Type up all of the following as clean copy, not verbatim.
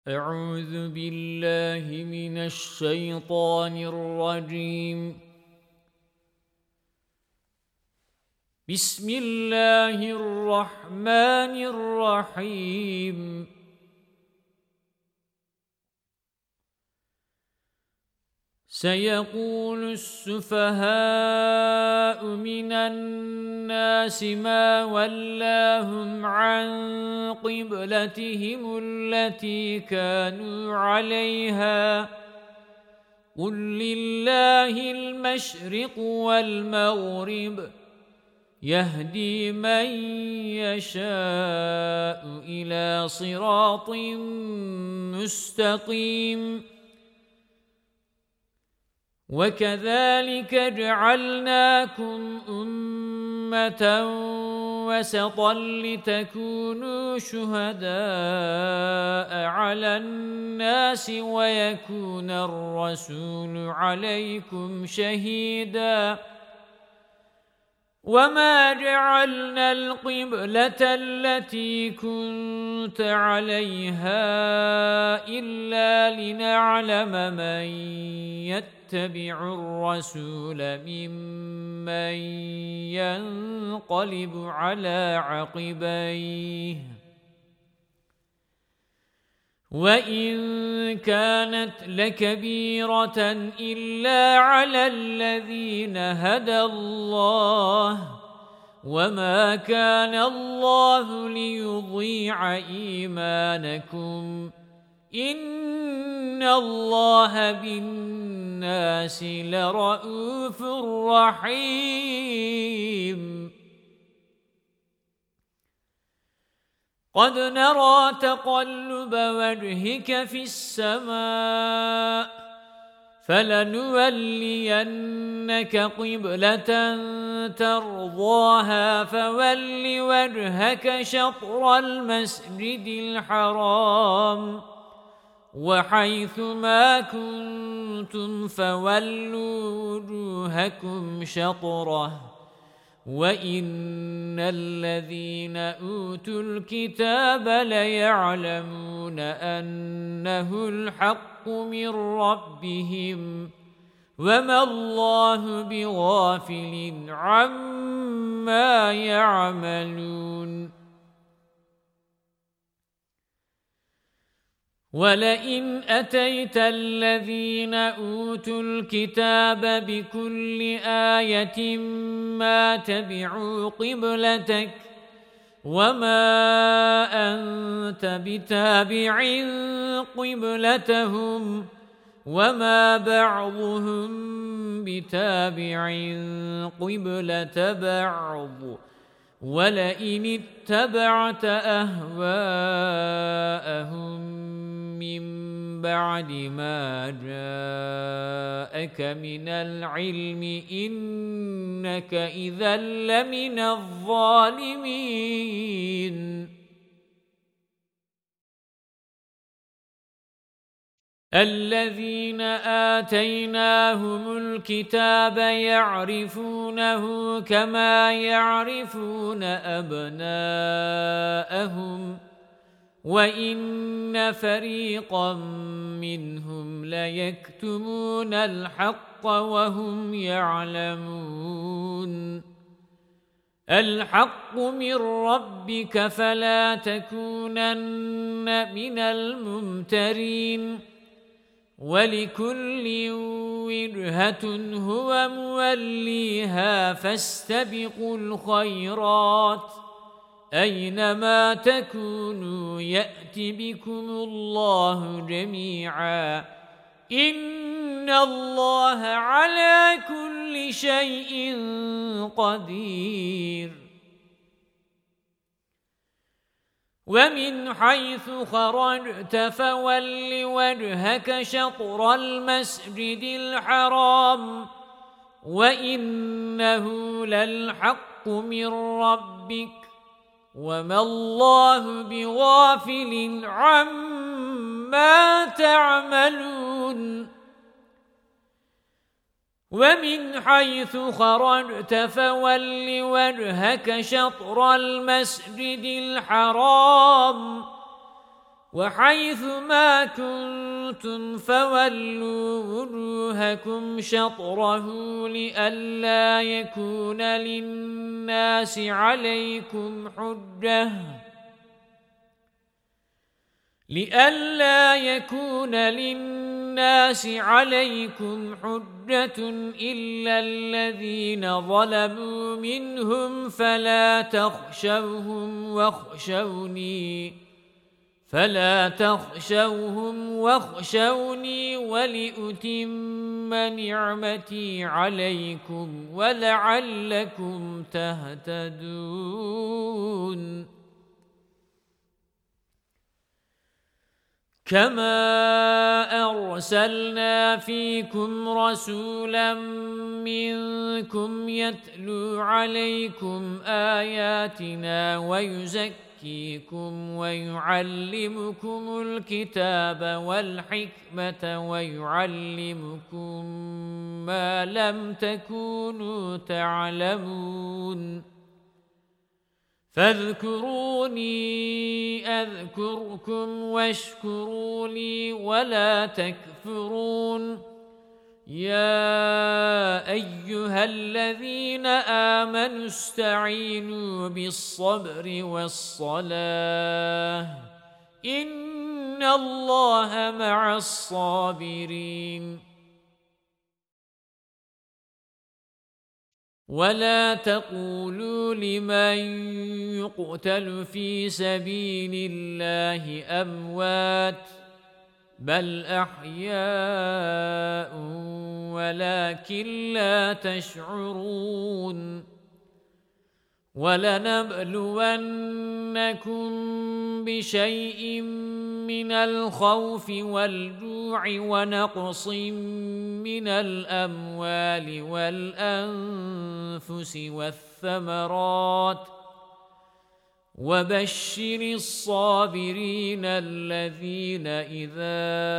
أعوذ بالله من الشيطان الرجيم. بسم الله الرحمن الرحيم. سيقول السفهاء من الناس ما ولاهم عن قبلتهم التي كانوا عليها قل لله المشرق والمغرب يهدي من يشاء إلى صراط مستقيم. وكذلك جعلناكم أمة وسطا لتكونوا شهداء على الناس ويكون الرسول عليكم شهيدا. وما جعلنا القبلة التي كنت عليها إلا لنعلم من يتبع الرسول ممن ينقلب على عقبيه وإن كانت لكبيرة إلا على الذين هدى الله وما كان الله ليضيع إيمانكم إن الله بالناس لرءوف رحيم. قد نرى تقلب وجهك في السماء فلنولينك قبلة ترضاها فول وجهك شطر المسجد الحرام وحيث ما كنتم فولوا وجوهكم شطره وَإِنَّ الَّذِينَ أُوتُوا الْكِتَابَ لَيَعْلَمُونَ أَنَّهُ الْحَقُّ مِنْ رَبِّهِمْ وَمَا اللَّهُ بِغَافِلٍ عَمَّا يَعْمَلُونَ. وَلَئِنْ أَتَيْتَ الَّذِينَ أُوتُوا الْكِتَابَ بِكُلِّ آيَةٍ مَا تَبِعُوا قِبْلَتَكَ وَمَا أَنْتَ بِتَابِعٍ قِبْلَتَهُمْ وَمَا بَعْضُهُمْ بِتَابِعٍ قِبْلَةَ بَعْضٍ وَلَئِنِ اتَّبَعْتَ أَهْوَاءَهُمْ مِنْ بَعْدِ مَا جَاءَكَ مِنَ الْعِلْمِ إِنَّكَ إِذًا لَّمِنَ الظَّالِمِينَ. الَّذِينَ آتَيْنَاهُمُ الْكِتَابَ يَعْرِفُونَهُ كَمَا يَعْرِفُونَ أَبْنَاءَهُمْ وَإِنَّ فَرِيقًا مِّنْهُمْ لَيَكْتُمُونَ الْحَقَّ وَهُمْ يَعْلَمُونَ. الْحَقُّ مِنْ رَبِّكَ فَلَا تَكُونَنَّ مِنَ الْمُمْتَرِينَ. وَلِكُلٍّ وِجْهَةٌ هُوَ مُوَلِّيهَا فَاسْتَبِقُوا الْخَيْرَاتِ أَيْنَمَا تَكُونُوا يَأْتِ بِكُمُ اللَّهُ جَمِيعًا إِنَّ اللَّهَ عَلَى كُلِّ شَيْءٍ قَدِيرٌ. وَمِنْ حَيْثُ خَرَجْتَ فَوَلِّ وَجْهَكَ شَطْرَ الْمَسْجِدِ الْحَرَامِ وَإِنَّهُ لَلْحَقُّ مِنْ رَبِّكَ وَمَا اللَّهُ بِغَافِلٍ عَمَّا تَعْمَلُونَ. وَمِنْ حَيْثُ خَرَجْتَ فَوَلِّ وَجْهَكَ شَطْرَ الْمَسْجِدِ الْحَرَامِ وحيث ما كنتم فولوا وجوهكم شطره لئلا يكون للناس عليكم حجة إلا الذين ظلموا منهم فلا تخشوهم واخشوني ولأتم نعمتي عليكم ولعلكم تهتدون كما أرسلنا فيكم رسولا منكم يتلو عليكم آياتنا ويزكيكم ويعلمكم الكتاب والحكمة ويعلمكم ما لم تكونوا تعلمون فاذكروني أذكركم واشكروا لي ولا تكفرون يا أيها الذين آمنوا استعينوا بالصبر والصلاة إن الله مع الصابرين ولا تقولوا لمن يقتل في سبيل الله أموات بل أحياء ولكن لا تشعرون ولنبلونكم بشيء من الخوف والجوع ونقص من الأموال والأنفس والثمرات وبشر الصابرين الذين إذا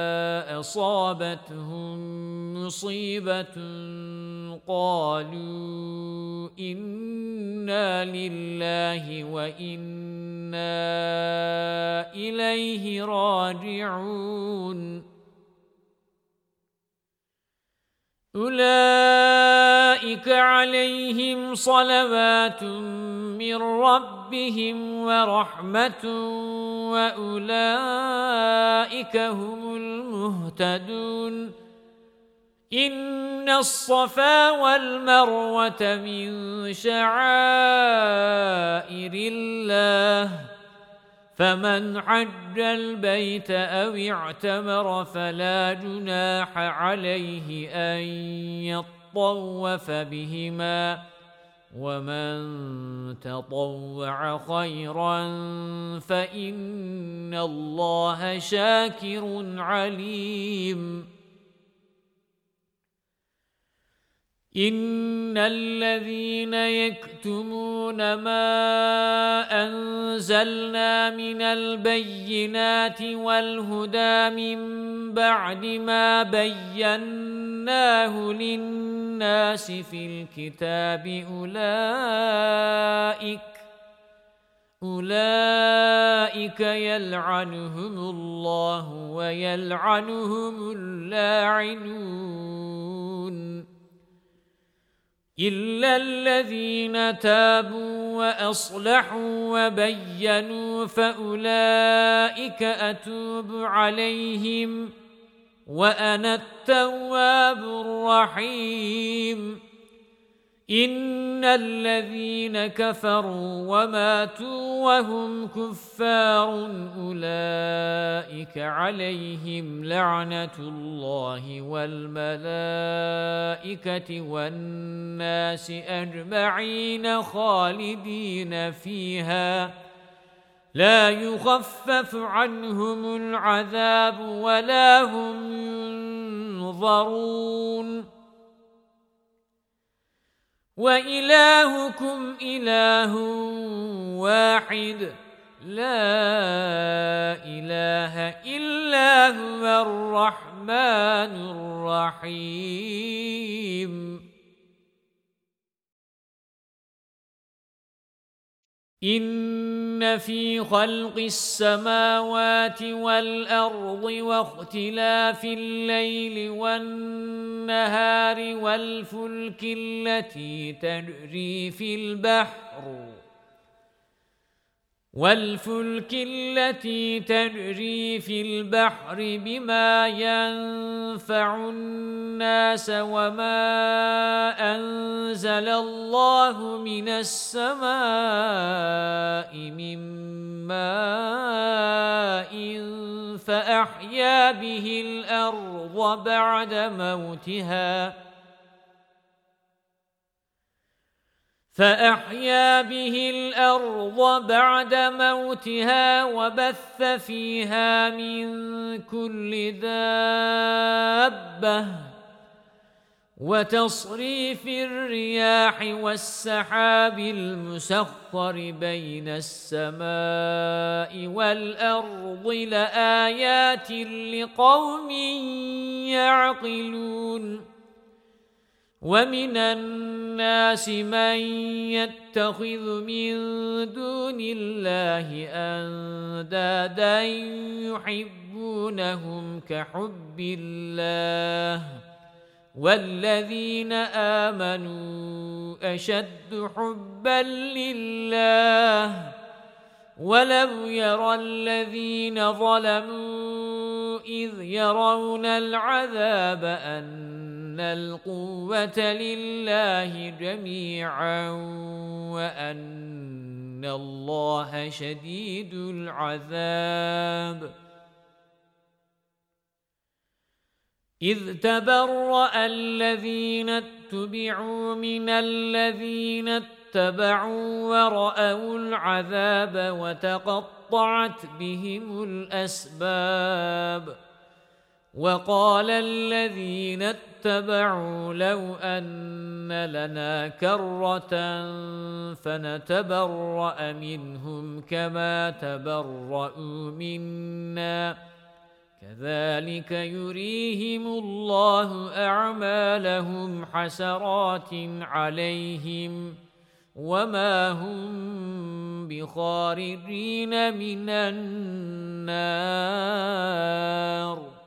أصابتهم مصيبة قالوا إنا لله وإنا إليه راجعون أولئك عليهم صلوات من ربهم ورحمة وأولئك هم المهتدون إن الصفا والمروة من شعائر الله فمن حج البيت أو اعتمر فلا جناح عليه أن يطوف بهما ومن تطوع خيرا فإن الله شاكر عليم إن الذين يكتمون ما أنزلنا من البينات والهدى من بعد ما بيناه للناس في الكتاب أولئك يلعنهم الله ويلعنهم اللاعنون إلا الذين تابوا وأصلحوا وبينوا فأولئك أتوب عليهم وأنا التواب الرحيم إن الذين كفروا وماتوا وهم كفار أولئك عليهم لعنة الله والملائكة والناس أجمعين خالدين فيها لا يخفف عنهم العذاب ولا هم ينظرون وإلهكم إله واحد لا إله إلا هو الرحمن الرحيم إن في خلق السماوات والأرض واختلاف الليل والنهار والفلك التي تجري في البحر بما ينفع الناس وما أنزل الله من السماء من ماء فأحيا به الأرض بعد موتها وبث فيها من كل دابة وتصريف الرياح والسحاب المسخر بين السماء والأرض لآيات لقوم يعقلون ومن الناس من يتخذ من دون الله أندادا يحبونهم كحب الله والذين آمنوا أشد حبا لله ولو يرى الذين ظلموا إذ يرون العذاب أن القوة لله جميعا وأن الله شديد العذاب إذ تبرأ الذين اتبعوا من الذين اتبعوا ورأوا العذاب وتقطعت بهم الأسباب وقال الذين اتبعوا لو أن لنا كرة فنتبرأ منهم كما تبرؤوا منا كذلك يريهم الله أعمالهم حسرات عليهم وما هم بخارجين من النار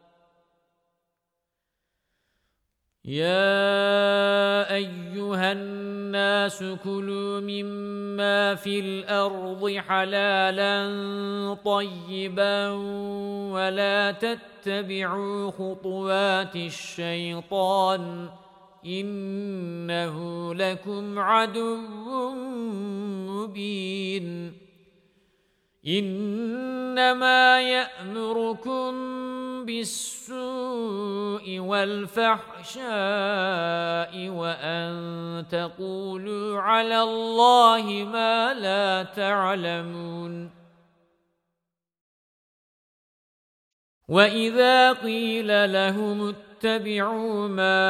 يا أيها الناس كلوا مما في الأرض حلالا طيبا ولا تتبعوا خطوات الشيطان إنه لكم عدو مبين إنما يأمركم بالسوء والفحشاء وأن تقولوا على الله ما لا تعلمون وإذا قيل لهم اتبعوا ما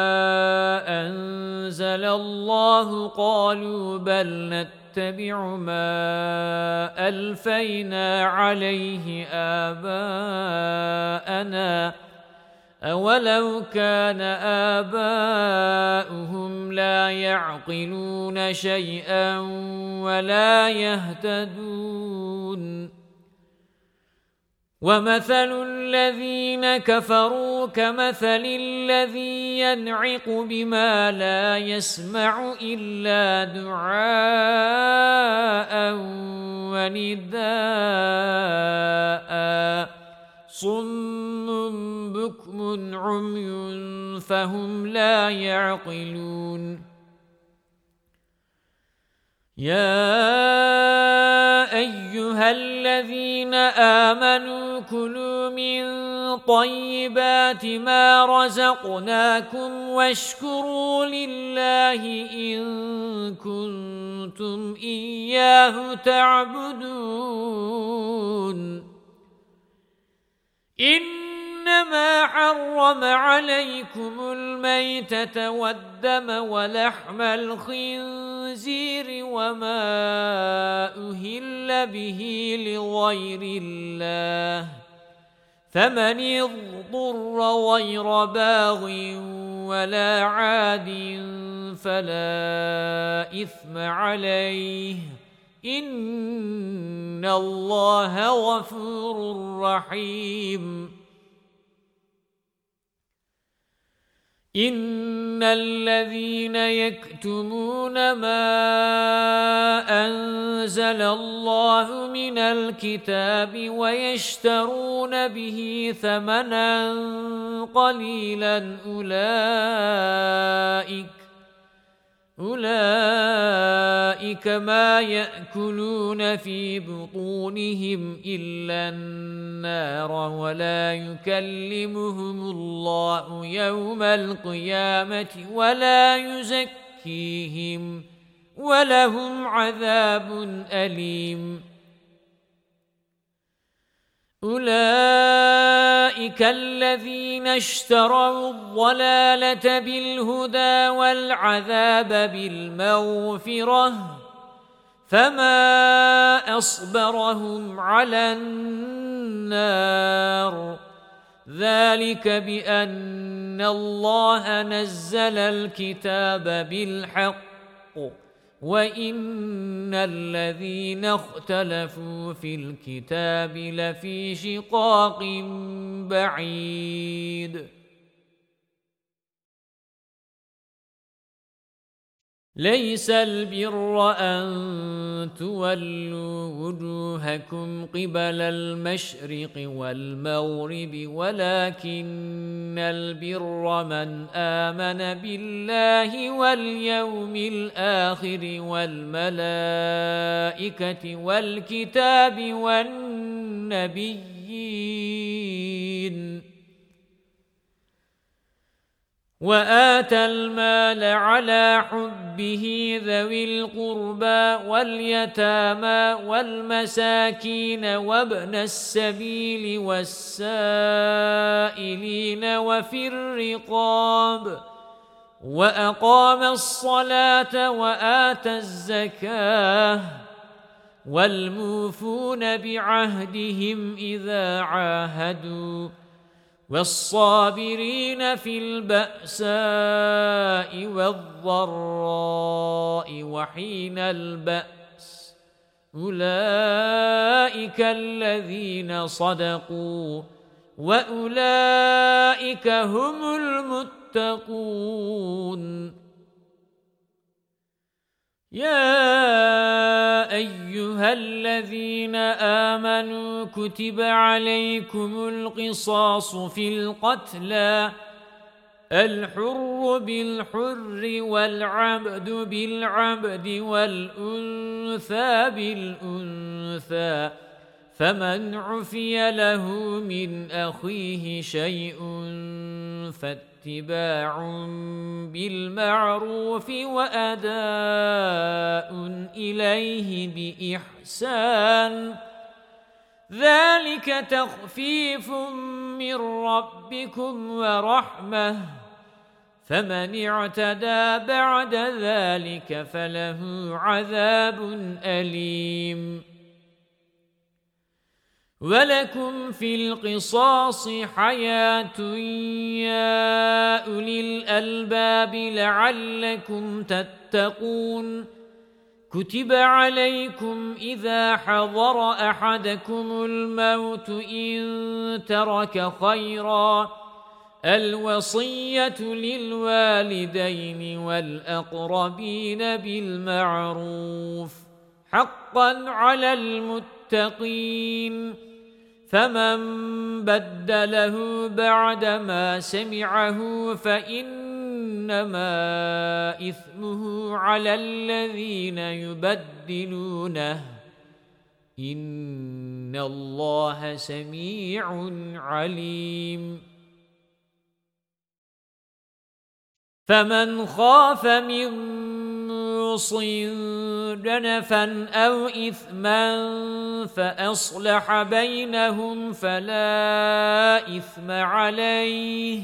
أنزل الله قالوا بل نتبع ما ألفينا عليه آباءنا أولو كان آباؤهم لا يعقلون شيئا ولا يهتدون ومثل الذين كفروا كمثل الذي ينعق بما لا يسمع إلا دعاء ونداء صم بكم عمي فهم لا يعقلون يا أيها الذين آمنوا كلوا من طيبات ما رزقناكم واشكروا لله إن كنتم إياه تعبدون إنما حرم عليكم الميتة والدم ولحم الخنزير وما أهل به لغير الله فمن اضطر غير باغ ولا عاد فلا إثم عليه إِنَّ اللَّهَ غَفُورٌ رَّحِيمٌ إِنَّ الَّذِينَ يَكْتُمُونَ مَا أَنزَلَ اللَّهُ مِنَ الْكِتَابِ وَيَشْتَرُونَ بِهِ ثَمَنًا قَلِيلًا أُولَئِكَ ما يَأْكُلُونَ في بطونهم إلا النار ولا يكلمهم الله يوم القيامة ولا يزكيهم ولهم عذاب أليم أولئك الذين اشتروا الضلالة بالهدى والعذاب بالمغفرة فما أصبرهم على النار ذلك بأن الله نزل الكتاب بالحق وَإِنَّ الَّذِينَ اخْتَلَفُوا فِي الْكِتَابِ لَفِي شِقَاقٍ بَعِيدٍ لَيْسَ الْبِرَّ أَن تُوَلُّوا وُجُوهَكُمْ قِبَلَ الْمَشْرِقِ وَالْمَغْرِبِ وَلَكِنَّ الْبِرَّ مَنْ آمَنَ بِاللَّهِ وَالْيَوْمِ الْآخِرِ وَالْمَلَائِكَةِ وَالْكِتَابِ وَالنَّبِيِّينَ وَآتَى المال على حبه ذوي القربى واليتامى والمساكين وابن السبيل والسائلين وفي الرقاب وأقام الصلاة وآتى الزكاة والموفون بعهدهم إذا عاهدوا والصابرين في البأساء والضراء وحين البأس أولئك الذين صدقوا وأولئك هم المتقون يا أيها الذين آمنوا كتب عليكم القصاص في القتلى الحر بالحر والعبد بالعبد والأنثى بالأنثى فمن عفي له من أخيه شيء فاتباع بالمعروف وأداء إليه بإحسان ذلك تخفيف من ربكم ورحمة فمن اعتدى بعد ذلك فله عذاب أليم وَلَكُمْ فِي الْقِصَاصِ حَيَاةٌ يَا أُولِي الْأَلْبَابِ لَعَلَّكُمْ تَتَّقُونَ كُتِبَ عَلَيْكُمْ إِذَا حَضَرَ أَحَدَكُمُ الْمَوْتُ إِن تَرَكَ خَيْرًا الْوَصِيَّةُ لِلْوَالِدَيْنِ وَالْأَقْرَبِينَ بِالْمَعْرُوفِ حَقًّا عَلَى الْمُتَّقِينَ فَمَن بَدَّلَهُ بَعْدَمَا سَمِعَهُ فَإِنَّمَا إِثْمُهُ عَلَى الَّذِينَ يُبَدِّلُونَهُ إِنَّ اللَّهَ سَمِيعٌ عَلِيمٌ فَمَنْ خَافَ مِن مُّوصٍ جَنَفًا أَوْ إِثْمًا فَأَصْلَحَ بَيْنَهُمْ فَلَا إِثْمَ عَلَيْهِ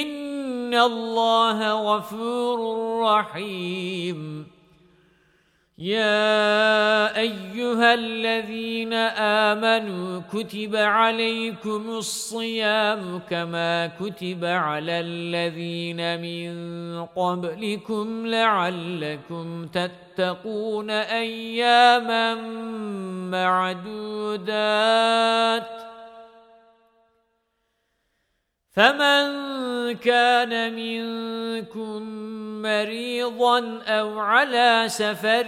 إِنَّ اللَّهَ غَفُورٌ رَّحِيمٌ يا أيها الذين آمنوا كتب عليكم الصيام كما كتب على الذين من قبلكم لعلكم تتقون أياما معدودات فمن كان منكم مريضا أو على سفر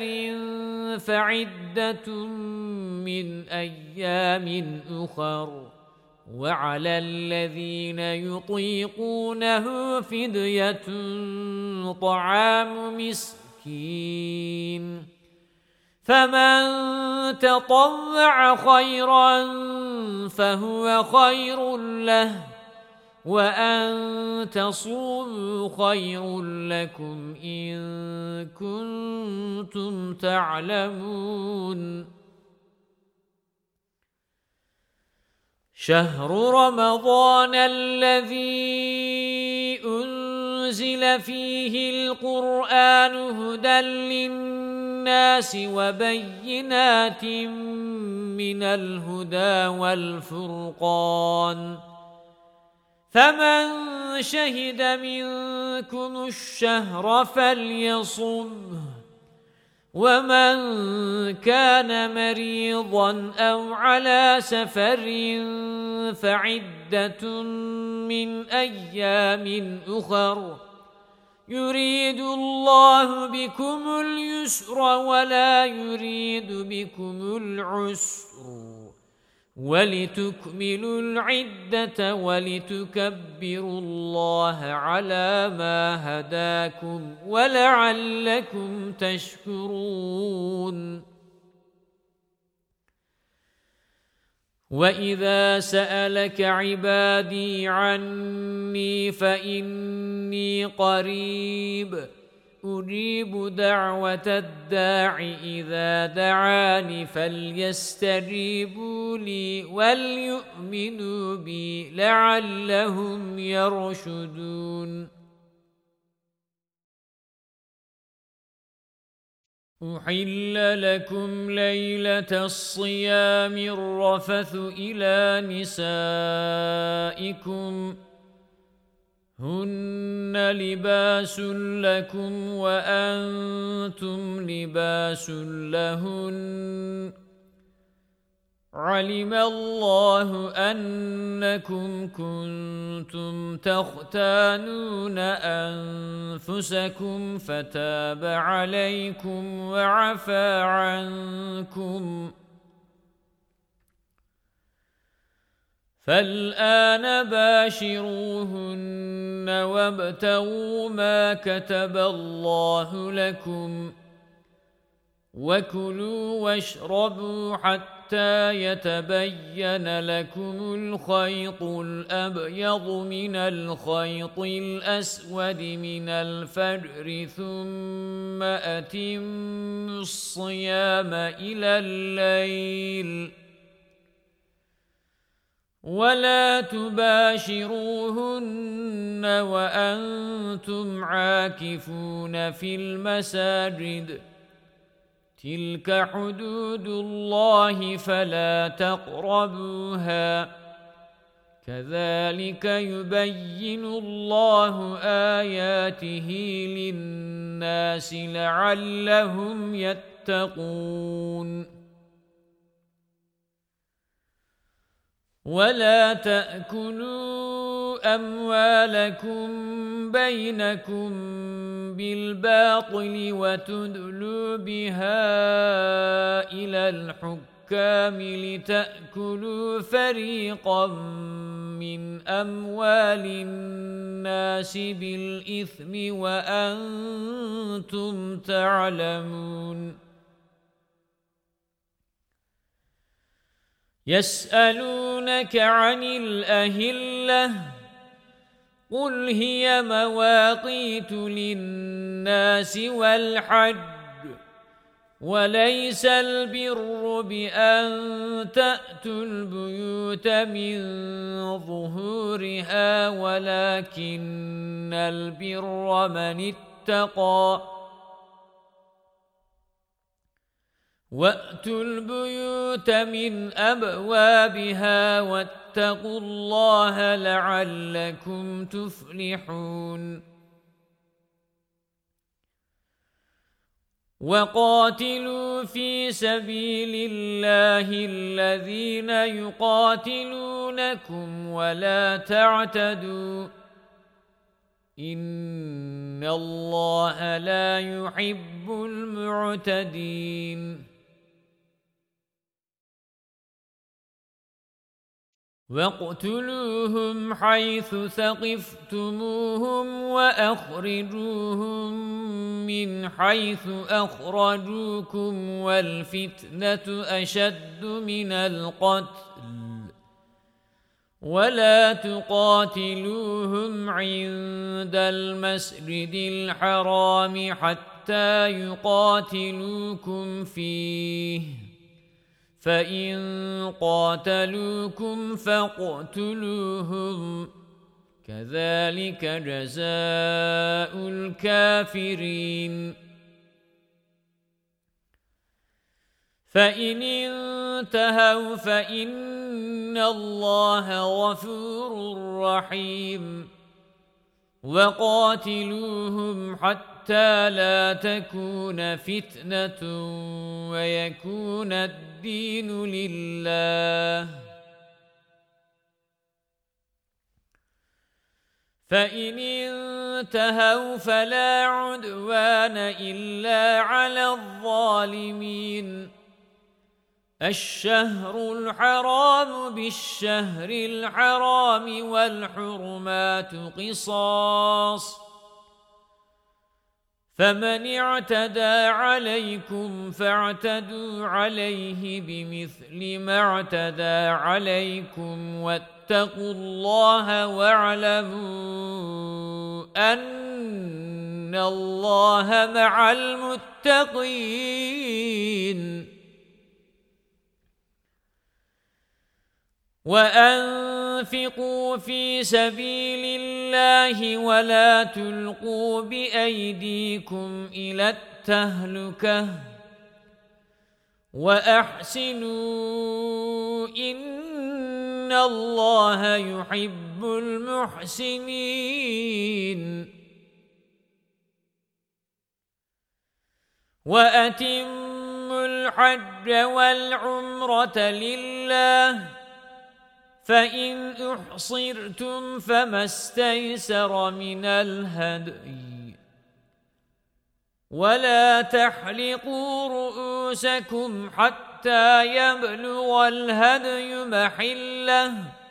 فعدة من أيام أخر وعلى الذين يطيقونه فدية طعام مسكين فمن تطوع خيرا فهو خير له وأن تصوموا خير لكم إن كنتم تعلمون شهر رمضان الذي أنزل فيه القرآن هدى للناس وبينات من الهدى والفرقان فمن شهد منكم الشهر فليصمه ومن كان مريضا أو على سفر فعدة من أيام أخر يريد الله بكم اليسر ولا يريد بكم العسر ولتكملوا العدة ولتكبروا الله على ما هداكم ولعلكم تشكرون وَإِذَا سَأَلَكَ عِبَادِي عَنِّي فَإِنِّي قَرِيبٌ أُجِيبُ دَعْوَةَ الدَّاعِ إِذَا دَعَانِ فَلْيَسْتَجِيبُوا لِي وَلْيُؤْمِنُوا بِي لَعَلَّهُمْ يَرْشُدُونَ أُحِلَّ لَكُمْ لَيْلَةَ الصِّيَامِ الرَّفَثُ إِلَى نِسَائِكُمْ هُنَّ لِبَاسٌ لَكُمْ وَأَنْتُمْ لِبَاسٌ لَهُنَّ عَلِمَ اللَّهُ أَنَّكُمْ كُنْتُمْ تَخْتَانُونَ أَنفُسَكُمْ فَتَابَ عَلَيْكُمْ وَعَفَا عَنْكُمْ فَالْآنَ بَاشِرُوهُنَّ وَابْتَغُوا مَا كَتَبَ اللَّهُ لَكُمْ وَكُلُوا وَاشْرَبُوا حَتَّى يَتَبَيَّنَ لَكُمُ الْخَيْطُ الْأَبْيَضُ مِنَ الْخَيْطِ الْأَسْوَدِ مِنَ الْفَجْرِ ثُمَّ أَتِمُّوا الصِّيَامَ إِلَى اللَّيْلِ وَلَا تُبَاشِرُوهُنَّ وَأَنْتُمْ عَاكِفُونَ فِي الْمَسَاجِدِ تِلْكَ حُدُودُ اللَّهِ فَلَا تَقْرَبُوهَا كَذَلِكَ يُبَيِّنُ اللَّهُ آيَاتِهِ لِلنَّاسِ لَعَلَّهُمْ يَتَّقُونَ وَلَا تَأْكُلُوا أَمْوَالَكُمْ بَيْنَكُمْ بِالْبَاطِلِ وَتُدْلُوا بِهَا إِلَى الْحُكَّامِ لِتَأْكُلُوا فَرِيقًا مِنْ أَمْوَالِ النَّاسِ بِالْإِثْمِ وَأَنْتُمْ تعلمون يَسْأَلُونَكَ عَنِ الْأَهِلَّةِ قُلْ هِيَ مَوَاقِيتُ لِلنَّاسِ وَالْحَجِّ وَلَيْسَ الْبِرُّ بِأَن تَأْتُوا الْبُيُوتَ مِن ظُهُورِهَا وَلَكِنَّ الْبِرَّ مَنِ اتَّقَى وَأْتُوا الْبُيُوتَ مِنْ أَبْوَابِهَا وَاتَّقُوا اللَّهَ لَعَلَّكُمْ تُفْلِحُونَ وَقَاتِلُوا فِي سَبِيلِ اللَّهِ الَّذِينَ يُقَاتِلُونَكُمْ وَلَا تَعْتَدُوا إِنَّ اللَّهَ لَا يُحِبُّ الْمُعْتَدِينَ وَاقْتُلُوهُمْ حَيْثُ ثَقِفْتُمُوهُمْ وَأَخْرِجُوهُمْ مِنْ حَيْثُ أَخْرَجُوكُمْ وَالْفِتْنَةُ أَشَدُّ مِنَ الْقَتْلِ وَلَا تُقَاتِلُوهُمْ عِندَ الْمَسْجِدِ الْحَرَامِ حَتَّى يُقَاتِلُوكُمْ فِيهِ فَإِن قَاتَلُوكُمْ فَاقْتُلُوهُمْ كَذَلِكَ جَزَاءُ الْكَافِرِينَ فَإِنِ انتهوا فَإِنَّ اللَّهَ غَفُورٌ رَّحِيمٌ وَقَاتِلُوهُمْ حَتَّى لَا تَكُونَ فِتْنَةٌ وَيَكُونَ الدِّينُ لِلَّهِ فَإِنِ انتهوا فَلَا عُدْوَانَ إِلَّا عَلَى الظَّالِمِينَ الشَّهْرُ الْحَرَامُ بِالشَّهْرِ الْحَرَامِ وَالْحُرُمَاتُ قِصَاصٌ فَمَنِ اعْتَدَى عَلَيْكُمْ فَاعْتَدُوا عَلَيْهِ بِمِثْلِ مَا اعْتَدَى عَلَيْكُمْ وَاتَّقُوا اللَّهَ وَاعْلَمُوا أَنَّ اللَّهَ مَعَ الْمُتَّقِينَ وَأَنفِقُوا فِي سَبِيلِ اللَّهِ وَلَا تُلْقُوا بِأَيْدِيكُمْ إِلَى التَّهْلُكَةِ وَأَحْسِنُوا إِنَّ اللَّهَ يُحِبُّ الْمُحْسِنِينَ وَأَتِمُّوا الْحَجَّ وَالْعُمْرَةَ لِلَّهِ فَإِنْ أُحْصِرْتُمْ فَمَا اسْتَيْسَرَ مِنَ الْهَدْيِ وَلَا تَحْلِقُوا رُؤُوسَكُمْ حَتَّى يَبْلُغَ الْهَدْيُ مَحِلَّهُ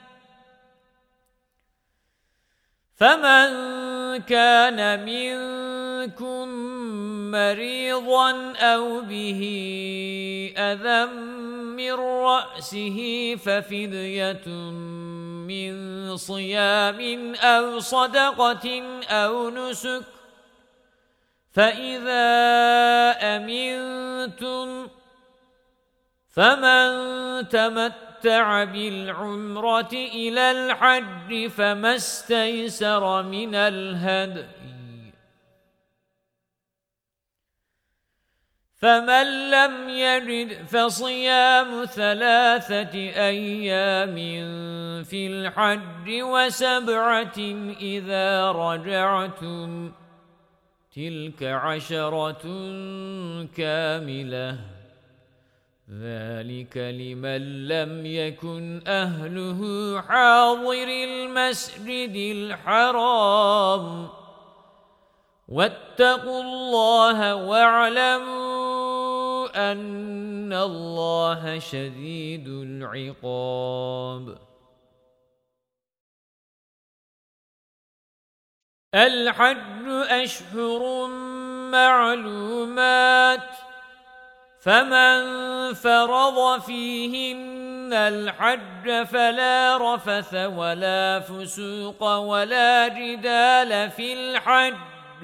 فَمَنْ كَانَ مِنْكُمْ مَرِيضًا أَوْ بِهِ أَذًى مِّن رَّأْسِهِ فَفِدْيَةٌ مِّن صِيَامٍ أَوْ صَدَقَةٍ أَوْ نُسُكٍ فَإِذَا أَمِنْتُمْ فَمَنْ تَمَتَّعَ بِالْعُمْرَةِ إِلَى الْحَجِّ فَمَا اسْتَيْسَرَ مِنَ الْهَدْيِ فَمَنْ لَمْ يَجِدْ فَصِيَامُ 3 أيام فِي الْحَجِّ وَسَبْعَةٍ إِذَا رَجَعْتُمْ تِلْكَ 10 كَامِلَةٌ ذَلِكَ لِمَنْ لَمْ يَكُنْ أَهْلُهُ حَاضِرِي الْمَسْجِدِ الْحَرَامِ وَاتَّقُوا اللَّهَ وَاعْلَمُوا أَنَّ اللَّهَ شَدِيدُ الْعِقَابِ الْحَجُّ أَشْهُرٌ مَّعْلُومَاتٌ فَمَنْ فَرَضَ فِيهِنَّ الْحَجَّ فَلَا رَفَثَ وَلَا فُسُوقَ وَلَا جِدَالَ فِي الْحَجِّ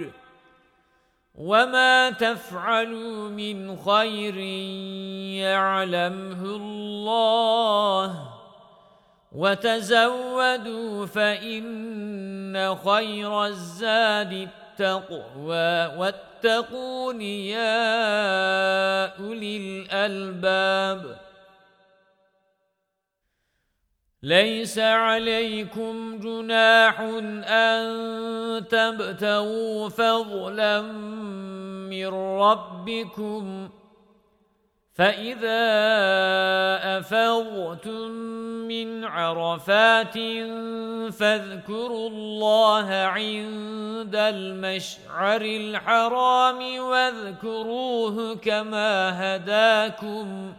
وَمَا تَفْعَلُوا مِنْ خَيْرٍ يَعْلَمْهُ اللَّهُ وَتَزَوَّدُوا فَإِنَّ خَيْرَ الزَّادِ التقوى واتقون يا أولي الألباب ليس عليكم جناح أن تبتغوا فضلا من ربكم فإذا أفضتم من عرفات فاذكروا الله عند المشعر الحرام واذكروه كما هداكم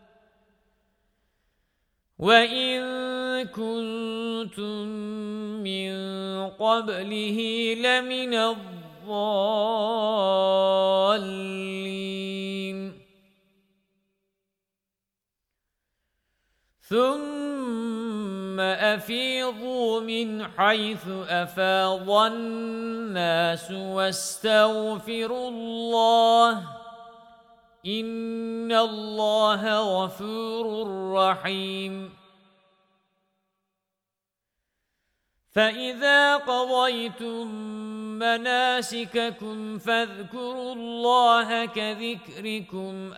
وَإِن كُنتُم مِّن قَبْلِهِ لَمِنَ الضَّالِّينَ ثُمَّ أَفِيضُوا مِنْ حَيْثُ أَفَاضَ النَّاسُ وَاسْتَغْفِرُوا اللَّهَ إِنَّ اللَّهَ غَفُورٌ رَّحِيمٌ فَإِذَا قَضَيْتُم مَّنَاسِكَكُمْ فاذكروا الله كذكركم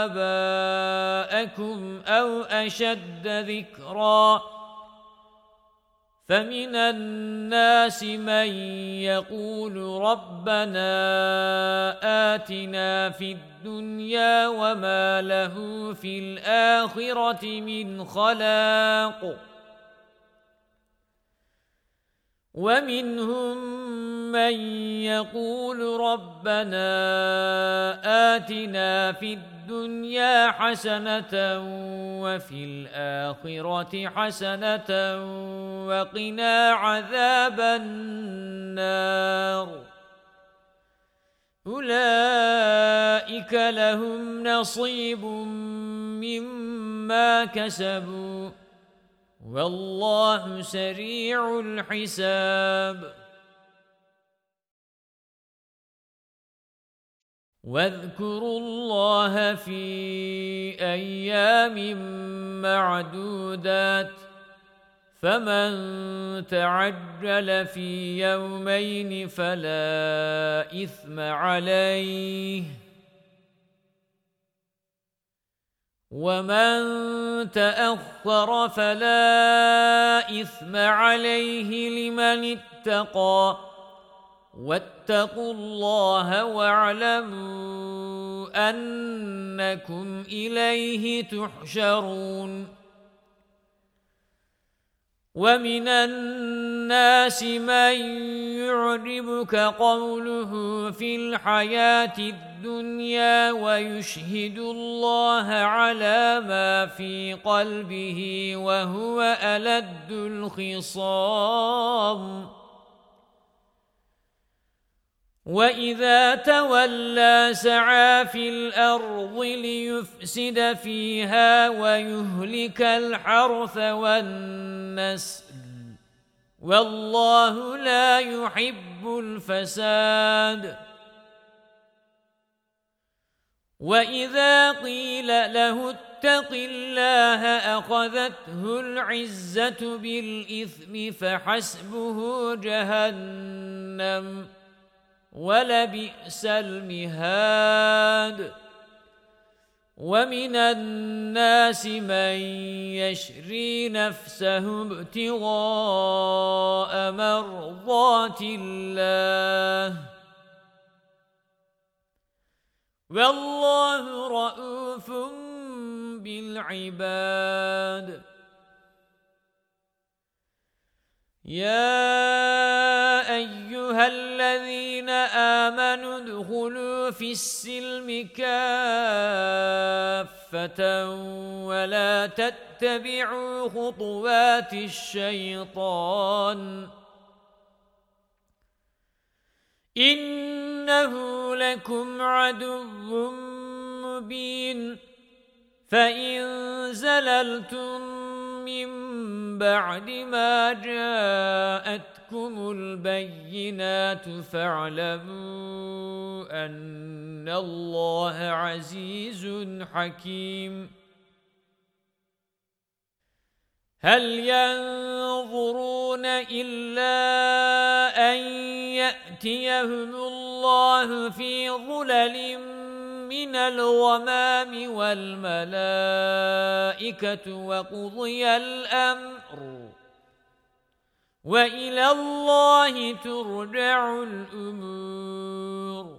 آباءكم أو أشد ذكرًا فمن الناس من يقول ربنا آتنا في الدنيا وما له في الآخرة من خلاق ومنهم من يقول ربنا آتنا في الدنيا حسنة وفي الآخرة حسنة وقنا عذاب النار أولئك لهم نصيب مما كسبوا والله سريع الحساب واذكروا الله في أيام معدودات فمن تعجل في يومين فلا إثم عليه ومن تأخر فلا إثم عليه لمن اتقى واتقوا الله واعلموا أنكم إليه تحشرون ومن الناس من يعجبك قوله في الحياة الدنيا ويشهد الله على ما في قلبه وهو ألد الخصام وَإِذَا تَوَلَّى سَعَى فِي الْأَرْضِ لِيُفْسِدَ فِيهَا وَيُهْلِكَ الْحَرْثَ وَالنَّسْلَ وَاللَّهُ لَا يُحِبُّ الْفَسَادَ وَإِذَا قِيلَ لَهُ اتَّقِ اللَّهَ أَخَذَتْهُ الْعِزَّةُ بِالْإِثْمِ فَحَسْبُهُ جَهَنَّمُ وَلَبِئْسَ الْمِهَادُ وَمِنَ النَّاسِ مَن يَشْرِي نَفْسَهُ ابْتِغَاءَ مَرْضَاتِ اللَّهِ وَاللَّهُ رَءُوفٌ بِالْعِبَادِ يَا أَيُّهَا الَّذِينَ آمَنُوا ادْخُلُوا فِي السِّلْمِ كَافَّةً وَلَا تَتَّبِعُوا خُطُوَاتِ الشَّيْطَانِ إِنَّهُ لَكُمْ عَدُوٌّ مُّبِينٌ فَإِن زَلَلْتُم مِّن بَعْدِ مَا جَاءَتْكُمُ الْبَيِّنَاتُ فَاعْلَمُوا أَنَّ اللَّهَ عَزِيزٌ حَكِيمٌ هَلْ يَنظُرُونَ إِلَّا أَن يأتيهم الله في ظلل من الغمام والملائكة وقضي الأمر وإلى الله ترجع الأمور.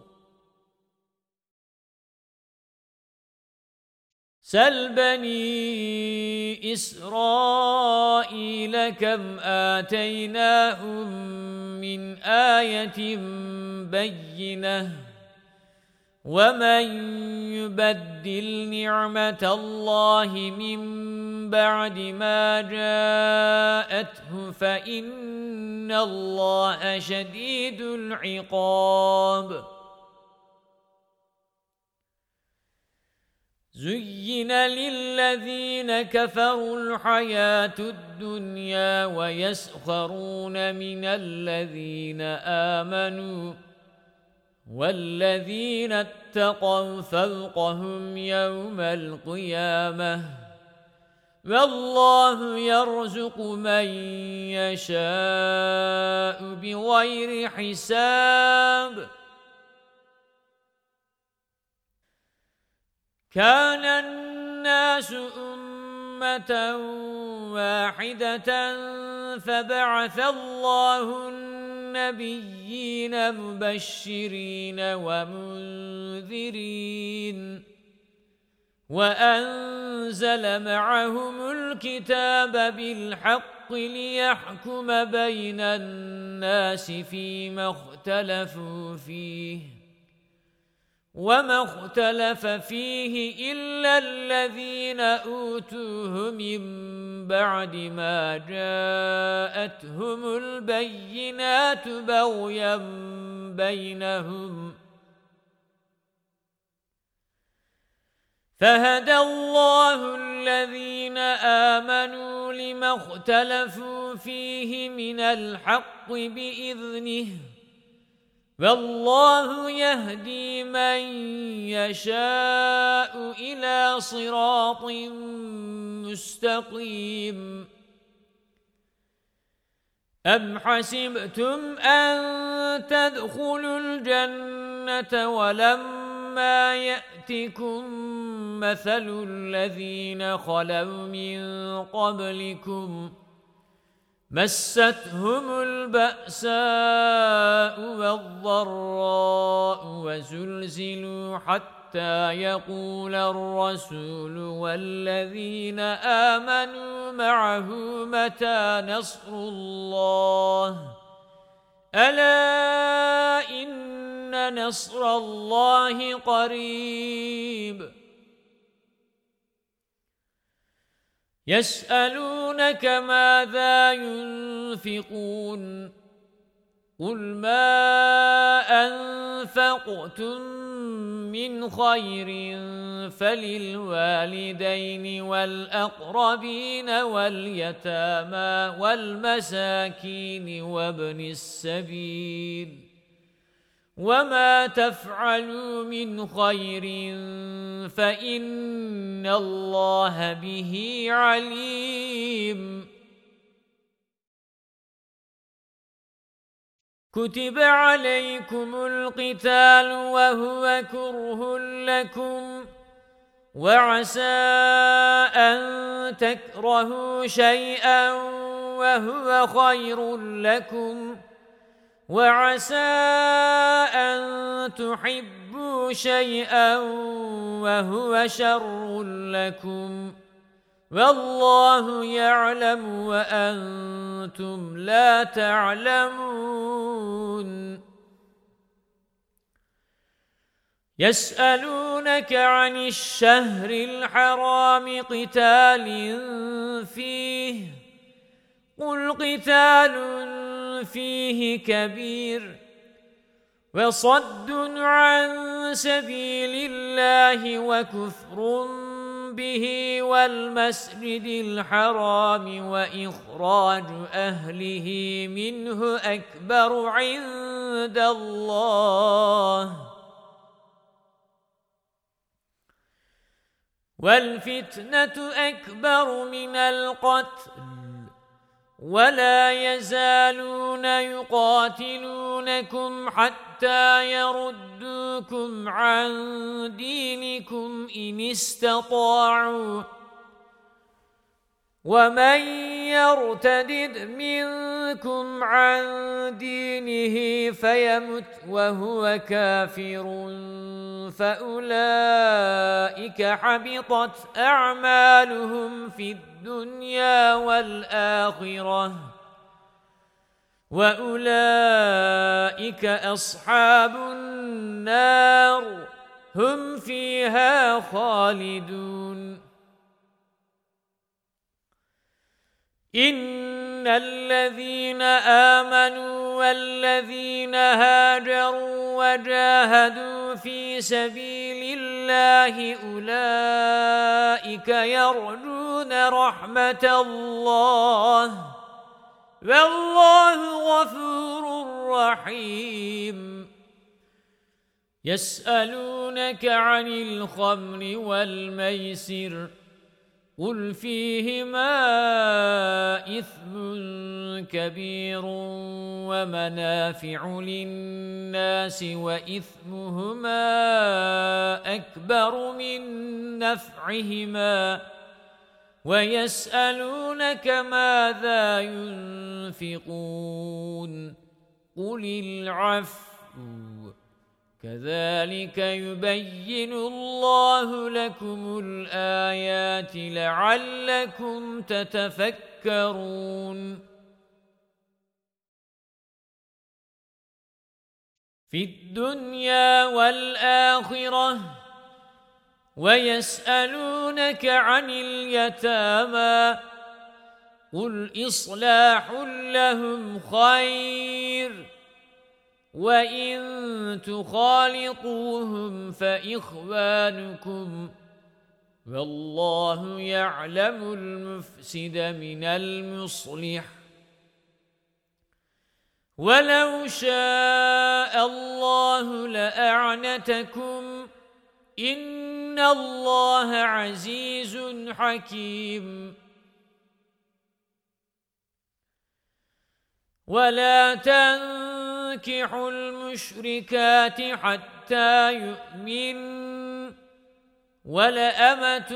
سل بني إسرائيل كم آتيناهم من آية بينة ومن يبدل نعمة الله من بعد ما جاءته فإن الله شديد العقاب. زين للذين كفروا الحياة الدنيا ويسخرون من الذين آمنوا والذين اتقوا فوقهم يوم القيامة والله يرزق من يشاء بغير حساب. كان الناس أمة واحدة فبعث الله النبيين مبشرين ومنذرين وأنزل معهم الكتاب بالحق ليحكم بين الناس فيما اختلفوا فيه وما اختلف فيه إلا الذين أوتوه من بعد ما جاءتهم البينات بغيا بينهم فهدى الله الذين آمنوا لما اختلفوا فيه من الحق بإذنه والله يهدي من يشاء إلى صراط مستقيم. أم حسبتم أن تدخلوا الجنة ولما يأتكم مثل الذين خلوا من قبلكم مستهم البأساء والضراء وزلزلوا حتى يقول الرسول والذين آمنوا معه متى نصر الله ألا إن نصر الله قريب. يسألونك ماذا ينفقون قل ما أنفقتم من خير فللوالدين والأقربين واليتامى والمساكين وابن السبيل وما تفعلوا من خير فإن الله به عليم. كتب عليكم القتال وهو كره لكم وعسى أن تكرهوا شيئا وهو خير لكم وعسى أن تحبوا شيئا وهو شر لكم والله يعلم وأنتم لا تعلمون. يسألونك عن الشهر الحرام قتال فيه قل قتال فيه كبير وصد عن سبيل الله وكفر به والمسجد الحرام وإخراج أهله منه أكبر عند الله والفتنة أكبر من القتل ولا يزالون يقاتلونكم حتى يردوكم عن دينكم إن استطاعوا ومن يرتدد منكم عن دينه فيمت وهو كافر فأولئك حبطت أعمالهم في الدنيا والآخرة وأولئك أصحاب النار هم فيها خالدون إن الذين آمنوا والذين هاجروا وجاهدوا في سبيل الله أولئك يرجون رحمة الله والله غفور رحيم يسألونك عن الخمر والميسر قل فيهما إثم كبير ومنافع للناس وإثمهما أكبر من نفعهما ويسألونك ماذا ينفقون قل العفو كذلك يبين الله لكم الآيات لعلكم تتفكرون في الدنيا والآخرة ويسألونك عن اليتامى قل إصلاح لهم خير وَإِن تُخَالِطُوهُمْ فَإِخْوَانُكُمْ وَاللَّهُ يَعْلَمُ الْمُفْسِدَ مِنَ الْمُصْلِحِ وَلَوْ شَاءَ اللَّهُ لَأَعْنَتَكُمْ إِنَّ اللَّهَ عَزِيزٌ حَكِيمٌ وَلَا تنكحوا المشركات حتى يؤمنوا ولأمة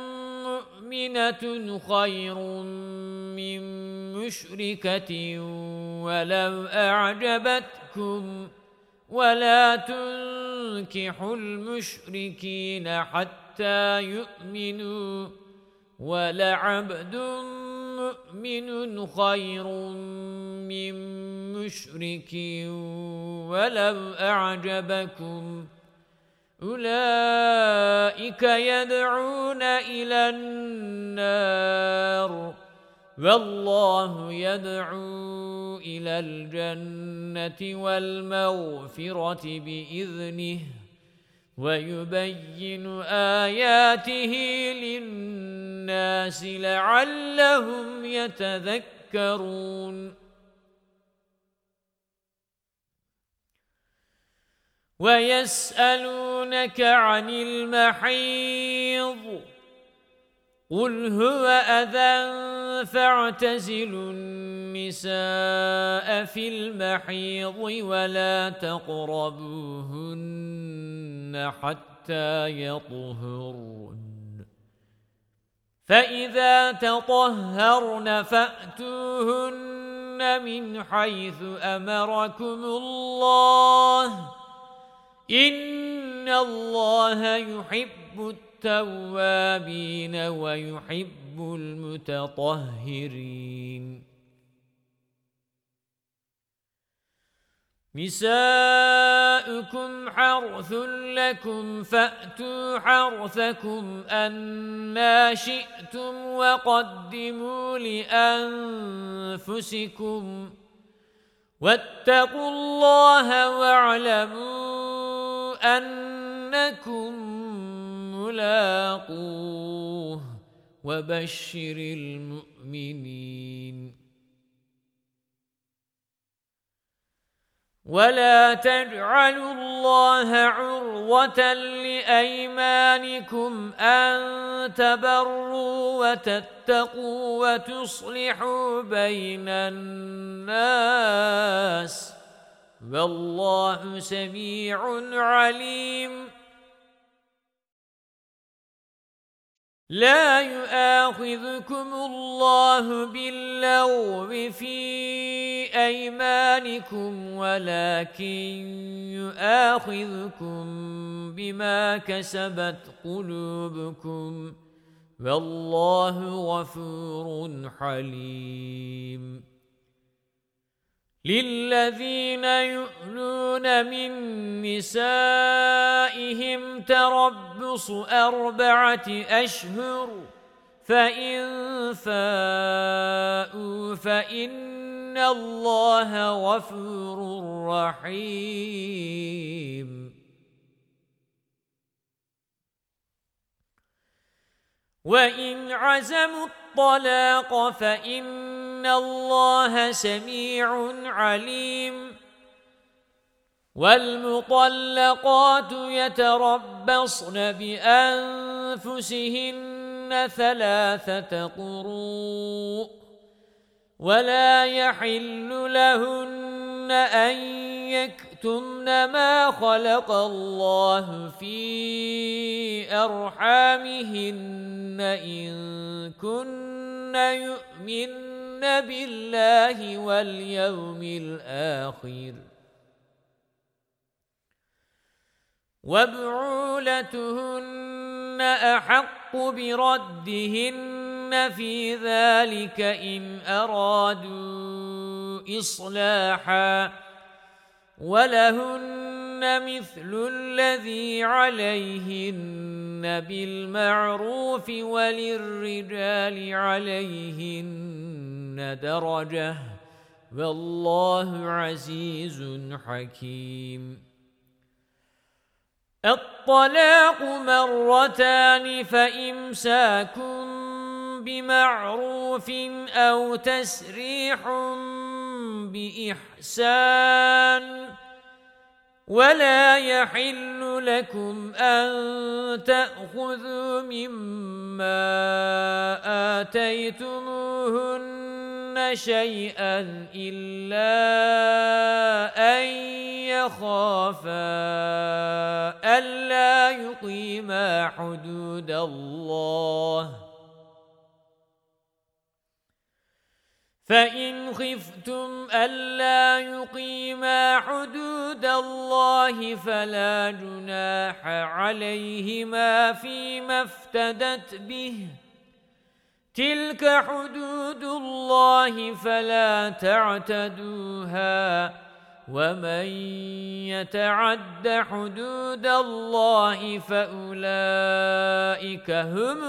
مؤمنة خير من مشركة ولو أعجبتكم ولا تنكحوا المشركين حتى يؤمنوا ولعبد مؤمن خير من مشرك ولو أعجبكم أولئك يدعون إلى النار والله يدعو إلى الجنة والمغفرة بإذنه ويبين آياته للناس لعلهم يتذكرون ويسألونك عن المحيض قل هو أذى فاعتزلوا النساء في المحيض ولا تقربوهن حتى يطهرن فإذا تطهرن فأتوهن من حيث أمركم الله إن الله يحب التوابين ويحب المتطهرين نساؤكم حرث لكم فأتوا حرثكم أنى شئتم وقدموا لأنفسكم واتقوا الله واعلموا أنكم ملاقوه وبشر المؤمنين ولا تجعلوا الله عرضة لأيمانكم أن تبروا وتتقوا وتصلحوا بين الناس والله سميع عليم. لا يؤاخذكم الله باللغو في أيمانكم ولكن يؤاخذكم بما كسبت قلوبكم والله غفور حليم. للذين يؤلون من نسائهم تربص 4 أشهر فإن فاءوا فإن الله غفور رحيم. وإن عزموا الطلاق فإن الله سميع عليم. والمطلقات يتربصن بأنفسهن 3 قروء ولا يحل لهن أن يكتمن ما خلق الله في أرحامهن إن كن يؤمن بالله واليوم الآخر وبعولتهن أحق بردهن في ذلك إن أرادوا إصلاحا ولهن مثل الذي عليهن بالمعروف وللرجال عليهن درجة والله عزيز حكيم. الطلاق 2 فإمساك بمعروف أو تسريح بإحسان ولا يحل لكم أن تأخذوا مما آتيتموهن شيئا إلا أن يخافا ألا يقيما حدود الله فإن خفتم ألا يقيما حدود الله فلا جناح عليهما فيما افتدت به تلك حدود الله فلا تعتدوها ومن يتعد حدود الله فأولئك هم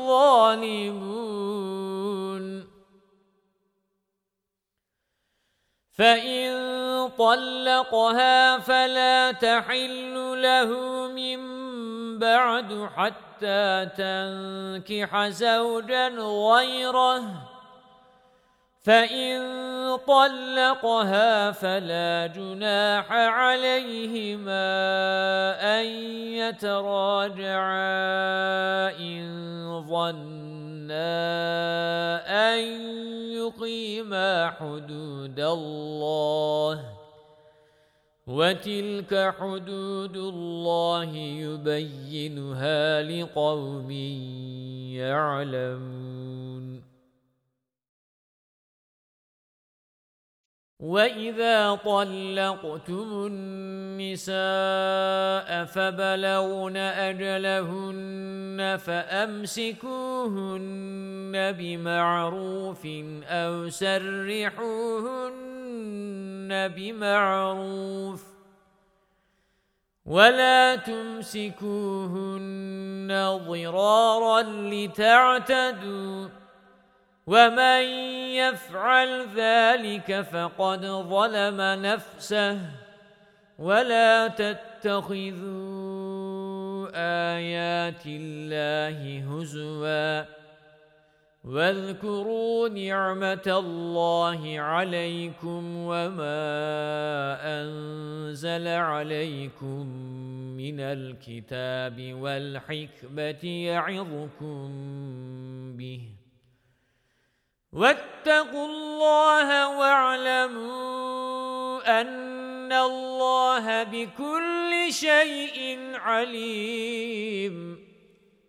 الظالمون. فإن طلقها فلا تحل له من بعد حتى تنكح زوجا غيره فإن طلقها فلا جناح عليهما أن يتراجعا إن ظنا أن يقيما حدود الله وتلك حدود الله يبينها لقوم يعلمون. وَإِذَا طَلَّقْتُمُ النِّسَاءَ فَبَلَغْنَ أَجَلَهُنَّ فَأَمْسِكُوهُنَّ بِمَعْرُوفٍ أَوْ سَرِّحُوهُنَّ بِمَعْرُوفٍ وَلَا تُمْسِكُوهُنَّ ضِرَارًا لِتَعْتَدُوا وَمَن يَفْعَلْ ذَلِكَ فَقَدْ ظَلَمَ نَفْسَهُ وَلَا تَتَّخِذُوا آيَاتِ اللَّهِ هُزُوًا واذكروا نعمة الله عليكم وما أنزل عليكم من الكتاب والحكمة يعظكم به واتقوا الله واعلموا أن الله بكل شيء عليم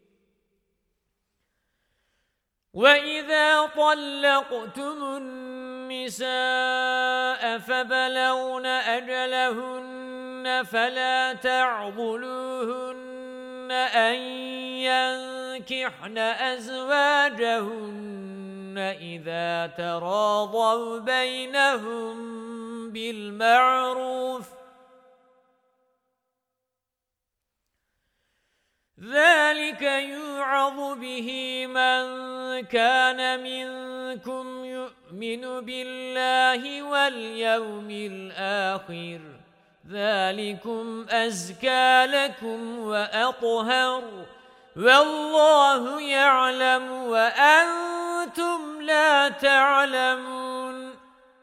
وَإِذَا طَلَّقْتُمُ النِّسَاءَ فَبَلَغْنَ أَجَلَهُنَّ فَلَا تَعْضُلُوهُنَّ أَن يَنكِحْنَ أَزْوَاجَهُنَّ إِذَا تَرَاضَوْا بَيْنَهُم بِالْمَعْرُوفِ ذَلِكَ يُوعَظُ بِهِ مَنْ كَانَ مِنْكُمْ يُؤْمِنُ بِاللَّهِ وَالْيَوْمِ الْآخِرِ ذَلِكُمْ أَزْكَى لَكُمْ وَأَطْهَرُ وَاللَّهُ يَعْلَمُ وَأَنْتُمْ لَا تَعْلَمُونَ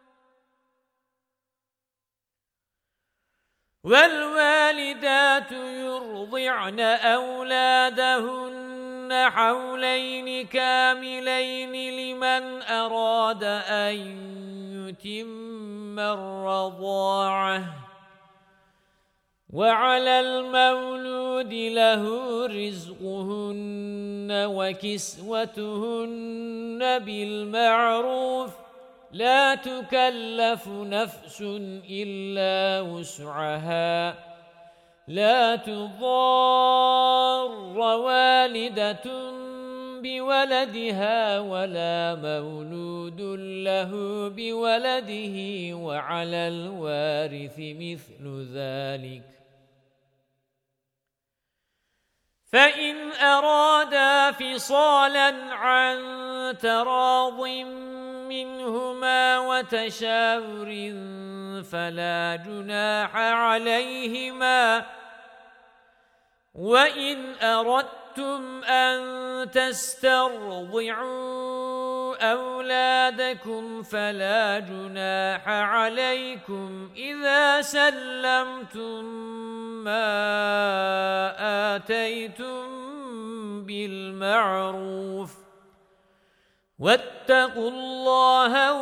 وَالْوَالِدَاتُ يُرْضِعْنَ أَوْلَادَهُنَّ حَوْلَيْنِ كَامِلَيْنِ لِمَنْ أَرَادَ أَنْ يُتِمَّ الرَّضَاعَةَ وَعَلَى الْمَوْلُودِ لَهُ رِزْقُهُنَّ وَكِسْوَتُهُنَّ بِالْمَعْرُوفِ لا تكلف نفس إلا وسعها لا تضار والدة بولدها ولا مولود له بولده وعلى الوارث مثل ذلك فإن أرادا فصالا عن تراضٍ منهما وتشاور فلا جناح عليهما وإن أردتم أن تسترضعوا أولادكم فلا جناح عليكم إذا سلمتم ما آتيتم بالمعروف واتقوا الله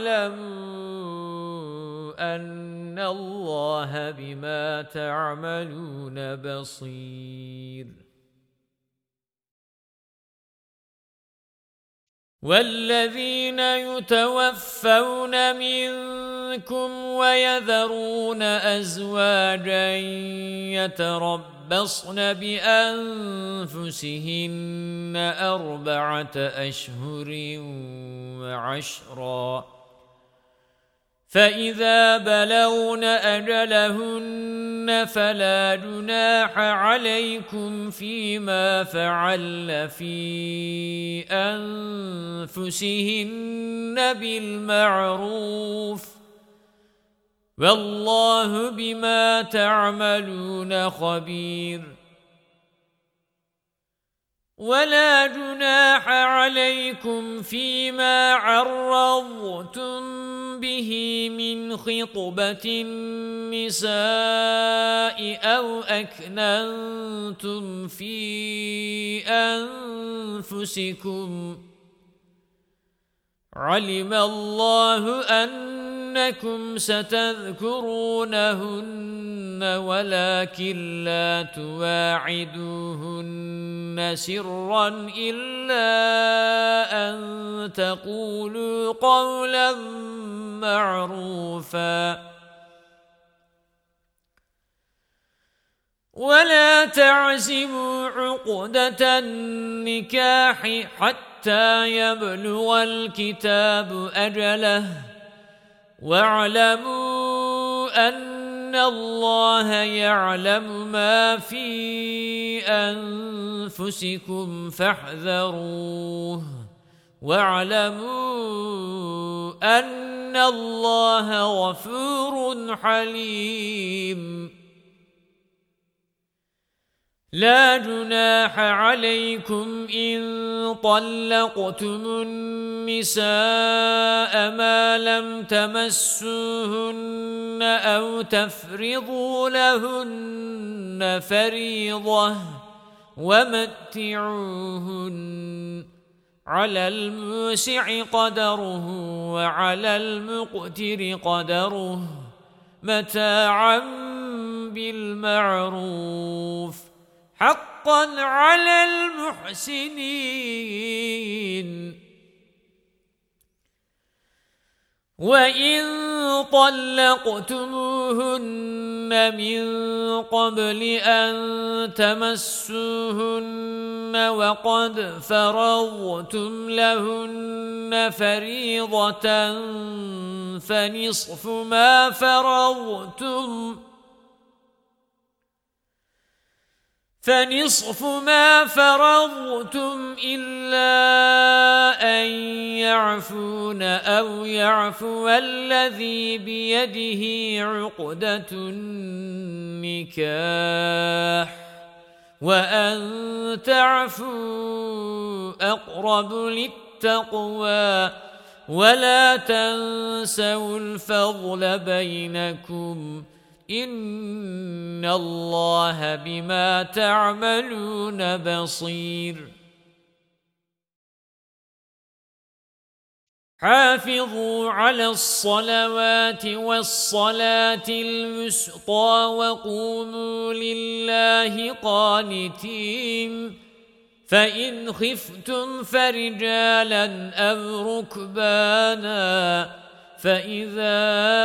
واعلموا أن الله بما تعملون بصير والذين يتوفون منكم ويذرون أزواجا يتربصن بأنفسهن 4 أشهر وعشرا فإذا بلغن أجلهن فلا جناح عليكم فيما فعلن في أنفسهن بالمعروف والله بما تعملون خبير ولا جناح عليكم فيما عرضتم به من خطبة النساء أو أكننتم في أنفسكم علم الله أنكم ستذكرونهن ولكن لا تواعدوهن سرا إلا أن تقولوا قولا معروفا ولا تعزموا عقدة النكاح حتى يبلغ الكتاب أجله واعلموا أن الله يعلم ما في أنفسكم فاحذروه واعلموا أن الله غفور حليم لا جناح عليكم إن طلقتم النساء ما لم تمسوهن أو تفرضوا لهن فريضة ومتعوهن على الموسع قدره وعلى المقتر قدره متاعا بالمعروف حقا على المحسنين. وَإِن طَلَّقْتُمُوهُنَّ مِن قَبْلِ أَن تَمَسُّوهُنَّ وَقَدْ فَرَضْتُمْ لَهُنَّ فَرِيضَةً فَنِصْفُ ما فرضتم إلا أن يعفون أو يعفو الذي بيده عقدة النكاح وأن تعفوا أقرب للتقوى ولا تنسوا الفضل بينكم إن الله بما تعملون بصير. حافظوا على الصلوات والصلاة الوسطى وقوموا لله قانتين فإن خفتم فرجالا أو ركبانا فَإِذَا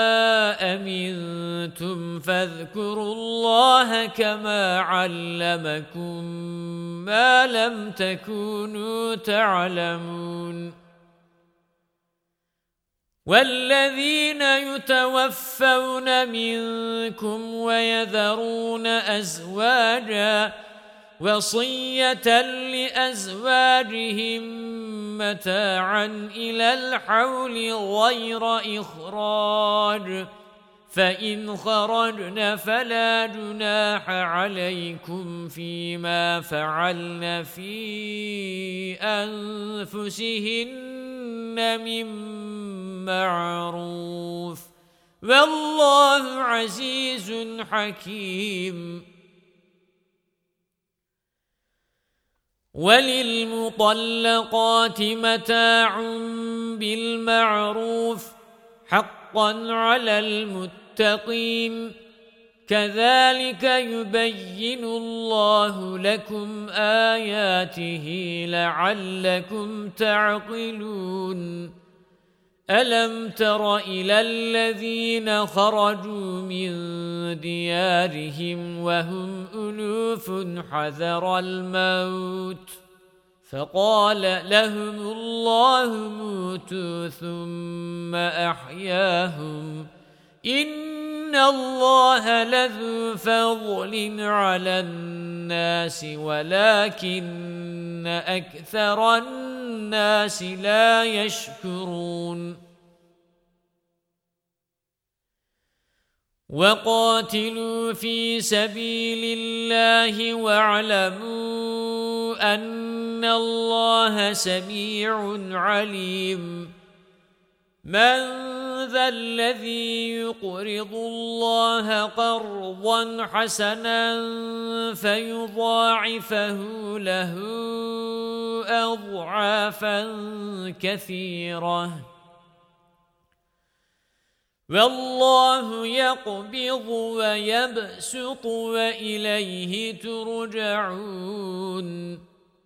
أَمِنْتُمْ فَاذْكُرُوا اللَّهَ كَمَا عَلَّمَكُمْ مَا لَمْ تَكُونُوا تَعْلَمُونَ. وَالَّذِينَ يُتَوَفَّوْنَ مِنكُمْ وَيَذَرُونَ أَزْوَاجًا وَصِيَّةً لِأَزْوَاجِهِمْ مَتَاعًا إِلَى الْحَوْلِ غَيْرَ إِخْرَاجٍ فَإِنْ خَرَجْنَ فَلَا جُنَاحَ عَلَيْكُمْ فِيمَا فَعَلْنَ فِي أَنفُسِهِنَّ مِنْ مَعْرُوفٍ وَاللَّهُ عَزِيزٌ حَكِيمٌ. وَلِلْمُطَلَّقَاتِ مَتَاعٌ بِالْمَعْرُوفِ حَقًّا عَلَى الْمُتَّقِينَ كَذَلِكَ يُبَيِّنُ اللَّهُ لَكُمْ آيَاتِهِ لَعَلَّكُمْ تَعْقِلُونَ. أَلَمْ تَرَ إِلَى الَّذِينَ خَرَجُوا مِنْ دِيَارِهِمْ وَهُمْ أُلُوفٌ حَذَرَ الْمَوْتِ فَقَالَ لَهُمُ اللَّهُ مُوتُوا ثُمَّ أَحْيَاهُمْ إِنَّ اللَّهَ لَذُو فَضْلٍ عَلَى النَّاسِ وَلَكِنَّ أَكْثَرَ النَّاسِ لَا يَشْكُرُونَ. وَقَاتِلُوا فِي سَبِيلِ اللَّهِ وَاعْلَمُوا أَنَّ اللَّهَ سَمِيعٌ عَلِيمٌ. مَنْ ذَا الَّذِي يُقْرِضُ اللَّهَ قَرْضًا حَسَنًا فَيُضَاعِفَهُ لَهُ أَضْعَافًا كَثِيرَةً وَاللَّهُ يَقْبِضُ وَيَبْسُطُ وَإِلَيْهِ تُرْجَعُونَ.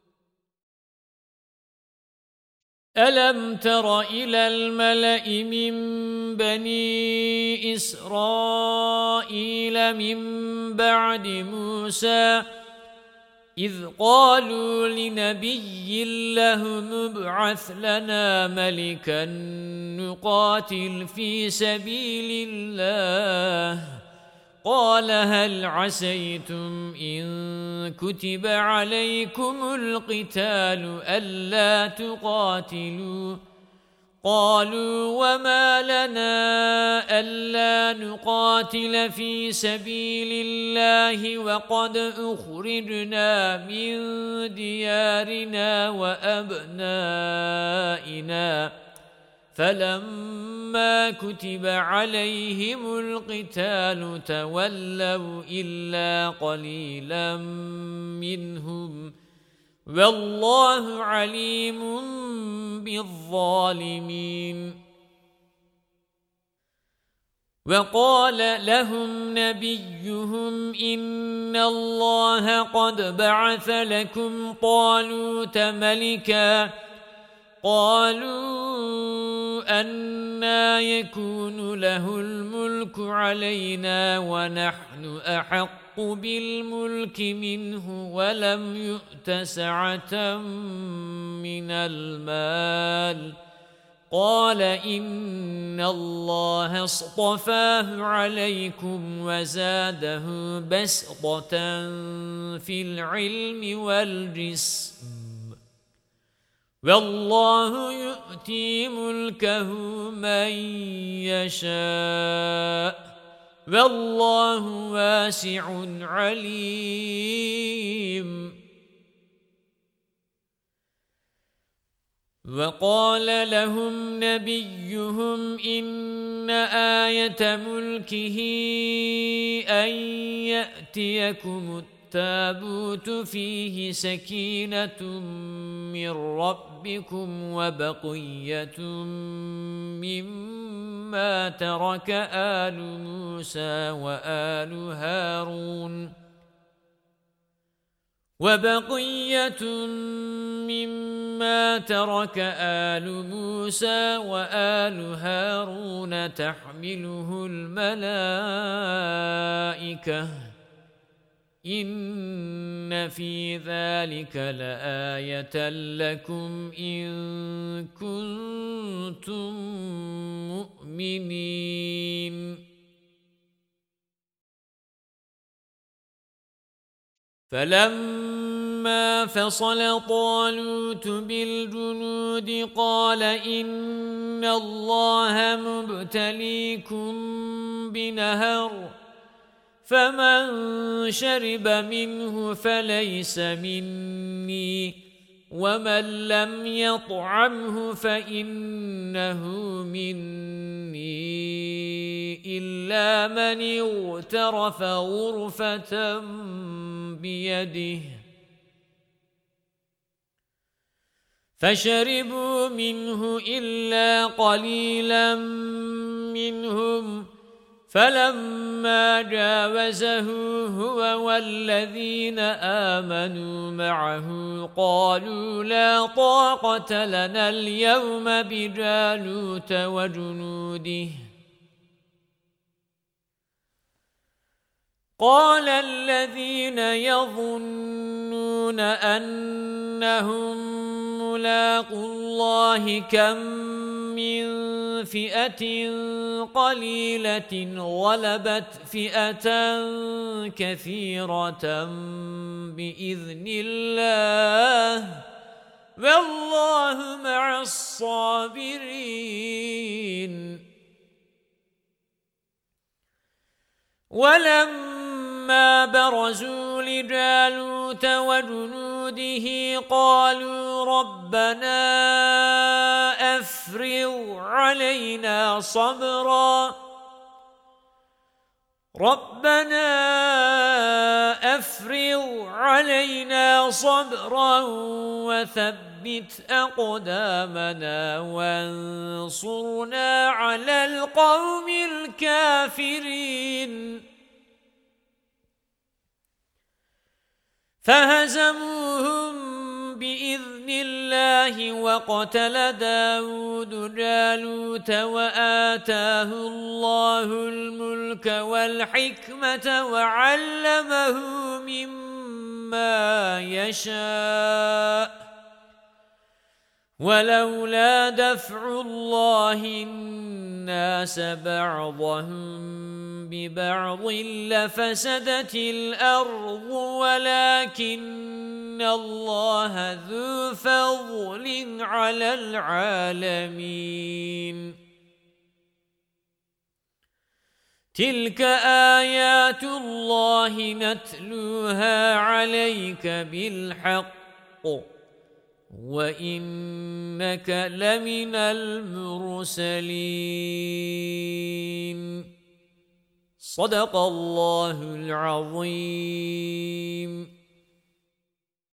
أَلَمْ تَرَ إِلَى الْمَلَإِ مِنْ بَنِي إِسْرَائِيلَ مِنْ بَعْدِ مُوسَى إِذْ قَالُوا لِنَبِيٍّ لَهُمُ ابْعَثْ لَنَا مَلِكًا نُقَاتِلْ فِي سَبِيلِ اللَّهِ قَالَ هَلْ عَسَيْتُمْ إِن كُتِبَ عَلَيْكُمُ الْقِتَالُ أَلَّا تُقَاتِلُوا قالوا وما لنا ألا نقاتل في سبيل الله وقد أخرجنا من ديارنا وأبنائنا فلما كتب عليهم القتال تولوا إلا قليلا منهم والله عليم بالظالمين وقال لهم نبيهم إن الله قد بعث لكم طالوت ملكا قالوا أنى يكون له الملك علينا ونحن أحق بالملك منه ولم يؤت سعة من المال قال إن الله اصطفاه عليكم وزاده بسطة في العلم والجسم والله يؤتي ملكه من يشاء والله واسع عليم وقال لهم نبيهم إن آية ملكه أن يأتيكم التابوت فيه سكينة من ربكم وبقية مما ترك آل موسى وآل هارون تحمله الملائكة إن في ذلك لآية لكم إن كنتم مؤمنين فلما فصل طالوت بالجنود قال إن الله مبتليكم بنهر فمن شرب منه فليس مني ومن لم يطعمه فإنه مني إلا من اغترف غرفة بيده فشربوا منه إلا قليلا منهم فلما جاوزه هو والذين آمنوا معه قالوا لا طاقة لنا اليوم بجالوت وجنوده قال الذين يظنون أنهم ملاقو الله كم من فئة قليلة غلبت فئة كثيرة بإذن الله والله مع الصابرين ولما برزوا لجالوت وجنوده قالوا ربنا أفرغ علينا صبرا وثبت أقدامنا وانصرنا على القوم الكافرين فهزموهم بإذن الله وقتل داود جالوت وآتاه الله الملك والحكمة وعلمه مما يشاء ولولا دفع الله الناس بعضهم ببعض لفسدت الأرض ولكن إِنَّ اللَّهَ ذُو فَضْلٍ عَلَى الْعَالَمِينَ تِلْكَ آيَاتُ اللَّهِ نَتْلُوهَا عَلَيْكَ بِالْحَقِّ وَإِنَّكَ لَمِنَ الْمُرْسَلِينَ صدق الله العظيم.